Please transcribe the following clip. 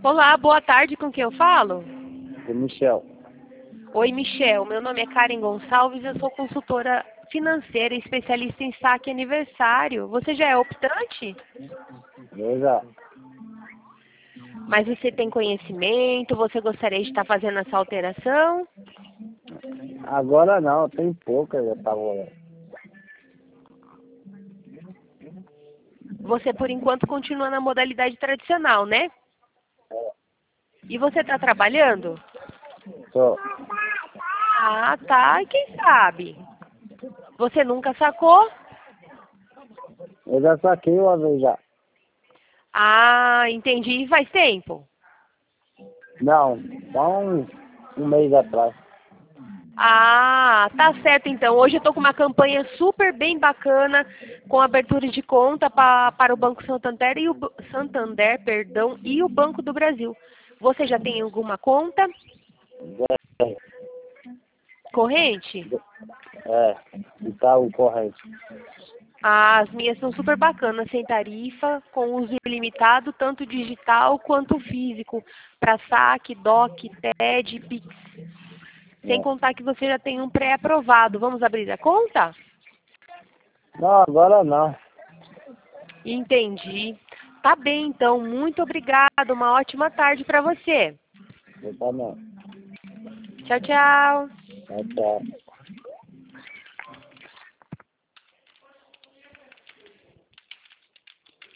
Olá, boa tarde, com quem eu falo? Do Michel. Oi, Michel, meu nome é Karen Gonçalves, eu sou consultora financeira e especialista em saque aniversário. Você já é optante? Eu já. Mas você tem conhecimento, você gostaria de estar fazendo essa alteração? Agora não, tem pouca, eu tava. Você, por enquanto, continua na modalidade tradicional, né? E você está trabalhando? Só. Ah, tá. E quem sabe? Você nunca sacou? Eu já saquei uma vez já. Ah, entendi. E faz tempo? Não, só um mês atrás. Ah, tá certo então. Hoje eu tô com uma campanha super bem bacana com abertura de conta para o Banco Santander e Santander, perdão, e o Banco do Brasil. Você já tem alguma conta corrente? É, e tá o corrente. Ah, as minhas são super bacanas, sem tarifa, com uso ilimitado, tanto digital quanto físico, para saque, DOC, TED, Pix. Sem É. contar que você já tem um pré-aprovado. Vamos abrir a conta? Não, agora não. Entendi. Tá bem, então. Muito obrigada. Uma ótima tarde para você. Eu também. Tchau, tchau. Tchau, tchau.